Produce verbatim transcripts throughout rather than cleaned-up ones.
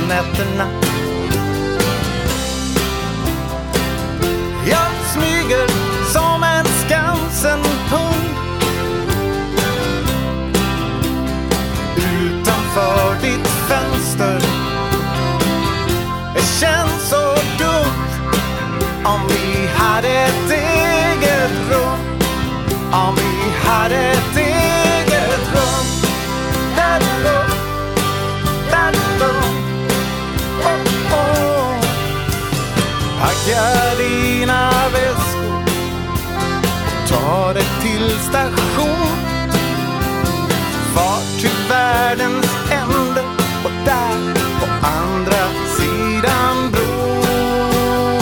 nätterna. Jag smyger som en Skansen-hund utanför ditt fönster. Det känns så dumt om vi hade ett eget rum. Om vi hade ett eget rum. Da-da-da, da-da-da, oh, oh. Packa dina väskor, ta dig till station. Far till världens ände och där på andra sidan bron.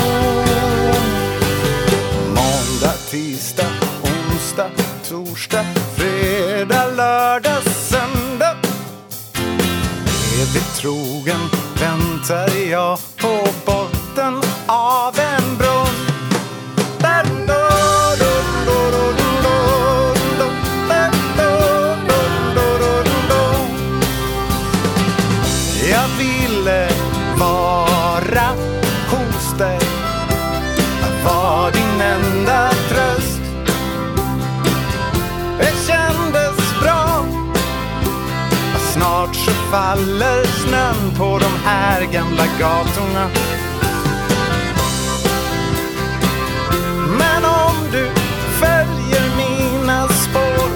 Måndag, tisdag, onsdag, torsdag, fredag, lördag, söndag. Evigt trogen väntar jag på botten av en brunn. Jag ville vara hos dig, var din enda tröst. Det kändes bra. Snart så faller snön på de här gamla gatorna. Men om du följer mina spår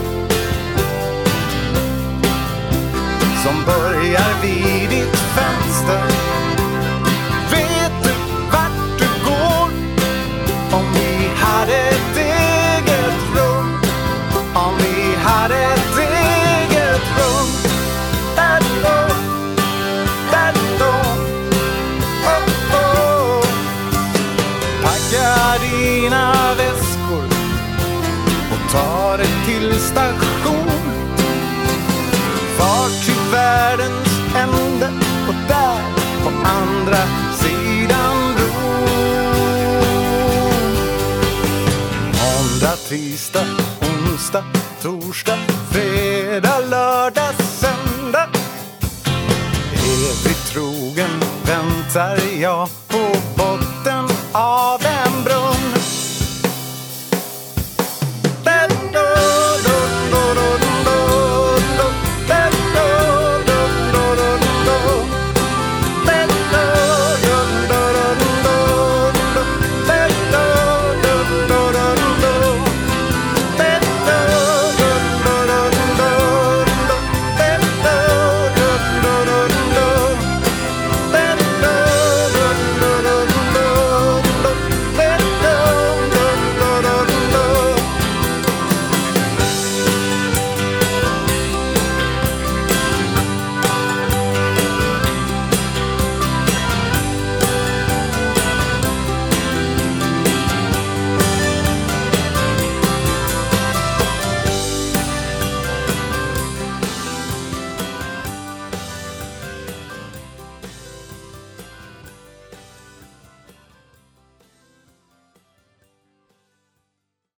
som börjar vid ditt fönster, vet du vart du går. Om vi hade ett eget rum, om vi hade ett eget rum. Da-da-da, da-da-da, oh, oh. Packa dina väskor och ta dig till station. Far till världens ände och där på andra sidan bron. Måndag, tisdag, onsdag, torsdag, fredag, lördag, söndag. Evigt trogen väntar jag på botten av